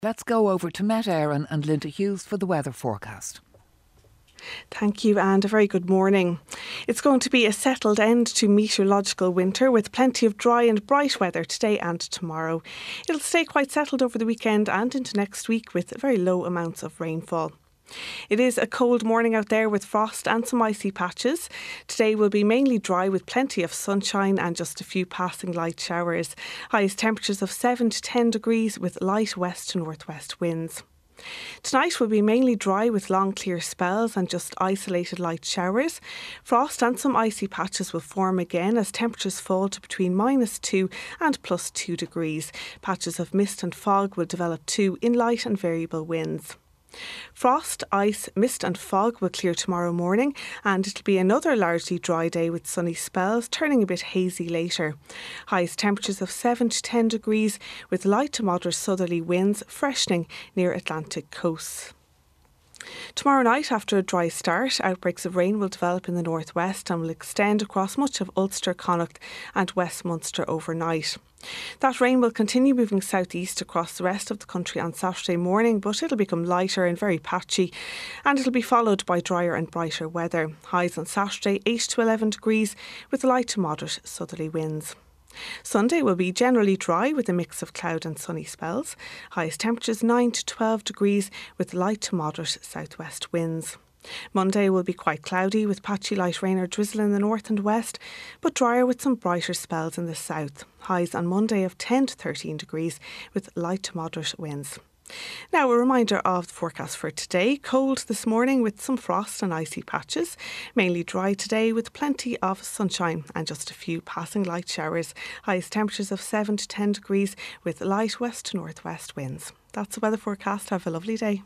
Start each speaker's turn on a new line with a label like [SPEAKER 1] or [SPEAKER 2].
[SPEAKER 1] Let's go over to Met Éireann and Linda Hughes for the weather forecast.
[SPEAKER 2] Thank you and a very good morning. It's going to be a settled end to meteorological winter with plenty of dry and bright weather today and tomorrow. It'll stay quite settled over the weekend and into next week with very low amounts of rainfall. It is a cold morning out there with frost and some icy patches. Today will be mainly dry with plenty of sunshine and just a few passing light showers. Highest temperatures of 7 to 10 degrees with light west to northwest winds. Tonight will be mainly dry with long clear spells and just isolated light showers. Frost and some icy patches will form again as temperatures fall to between -2 and +2 degrees. Patches of mist and fog will develop too in light and variable winds. Frost, ice, mist and fog will clear tomorrow morning and it'll be another largely dry day with sunny spells, turning a bit hazy later. Highest temperatures of 7 to 10 degrees with light to moderate southerly winds freshening near Atlantic coasts. Tomorrow night, after a dry start, outbreaks of rain will develop in the northwest and will extend across much of Ulster, Connacht and West Munster overnight. That rain will continue moving southeast across the rest of the country on Saturday morning, but it'll become lighter and very patchy, and it'll be followed by drier and brighter weather. Highs on Saturday 8 to 11 degrees with light to moderate southerly winds. Sunday will be generally dry with a mix of cloud and sunny spells. Highest temperatures 9 to 12 degrees with light to moderate southwest winds. Monday will be quite cloudy with patchy light rain or drizzle in the north and west, but drier with some brighter spells in the south. Highs on Monday of 10 to 13 degrees with light to moderate winds. Now a reminder of the forecast for today. Cold this morning with some frost and icy patches. Mainly dry today with plenty of sunshine and just a few passing light showers. Highest temperatures of 7 to 10 degrees with light west to northwest winds. That's the weather forecast. Have a lovely day.